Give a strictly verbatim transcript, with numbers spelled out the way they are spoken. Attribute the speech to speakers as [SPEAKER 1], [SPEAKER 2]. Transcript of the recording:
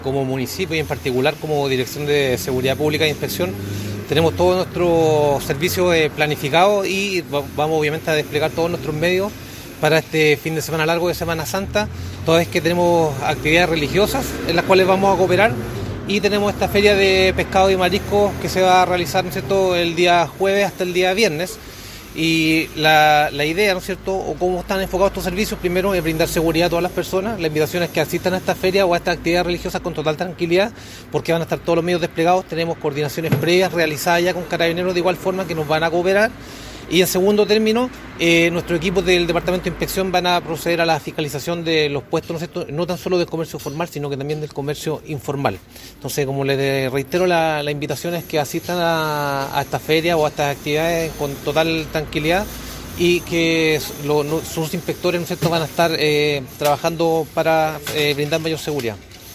[SPEAKER 1] Como municipio y en particular como Dirección de Seguridad Pública e Inspección tenemos todos nuestros servicios eh, planificados y vamos obviamente a desplegar todos nuestros medios para este fin de semana largo de Semana Santa, toda vez que tenemos actividades religiosas en las cuales vamos a cooperar y tenemos esta feria de pescado y mariscos que se va a realizar, ¿no es cierto?, el día jueves hasta el día viernes. Y la, la idea, ¿no es cierto?, o cómo están enfocados estos servicios, primero es brindar seguridad a todas las personas. La invitación es que asistan a esta feria o a estas actividades religiosas con total tranquilidad, porque van a estar todos los medios desplegados. Tenemos coordinaciones previas realizadas ya con carabineros de igual forma que nos van a cooperar. Y en segundo término, eh, nuestros equipos del Departamento de Inspección van a proceder a la fiscalización de los puestos, ¿no es cierto?, no tan solo del comercio formal, sino que también del comercio informal. Entonces, como les reitero, la, la invitación es que asistan a, a esta feria o a estas actividades con total tranquilidad y que lo, no, sus inspectores, ¿no es cierto?, van a estar eh, trabajando para eh, brindar mayor seguridad.